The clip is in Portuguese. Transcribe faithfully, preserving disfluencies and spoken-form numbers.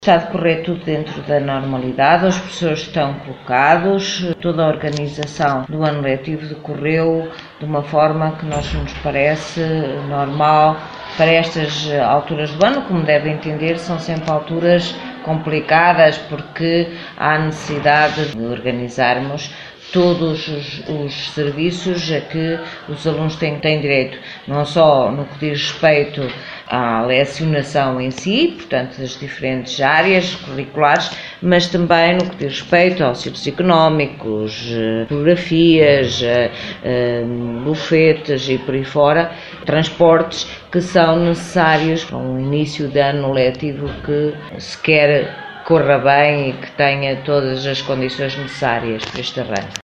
Está a decorrer tudo dentro da normalidade, os professores estão colocados, toda a organização do ano letivo decorreu de uma forma que nós nos parece normal para estas alturas do ano. Como devem entender, são sempre alturas complicadas porque há necessidade de organizarmos todos os, os serviços a que os alunos têm, têm direito, não só no que diz respeito à lecionação em si, portanto das diferentes áreas curriculares, mas também no que diz respeito aos auxílios económicos, fotografias, bufetes e por aí fora, transportes que são necessários para um início de ano letivo que se quer corra bem e que tenha todas as condições necessárias para este arranque.